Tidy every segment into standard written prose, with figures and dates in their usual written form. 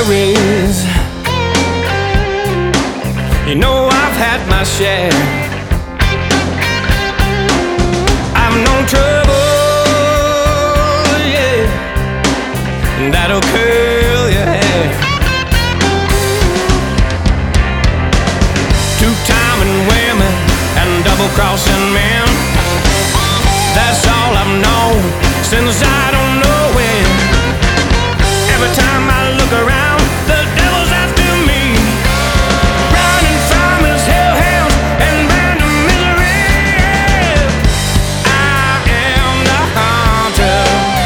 worries. You know I've had my share. I've known trouble, yeah, that'll curl your hair. Two-timing women and double-crossing men, that's all I've known since I don't know when. Every time I look around, the devil's after me, running from his hellhounds and random misery. I am the hunter,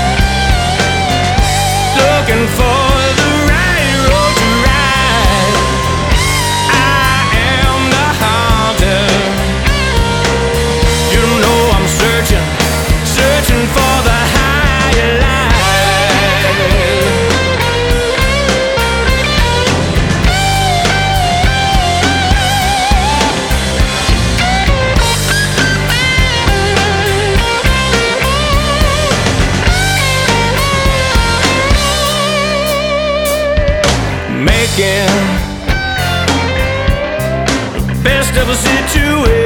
looking for the right road to ride. I am the hunter. You know I'm searching for the higher life. Making the best of a situation.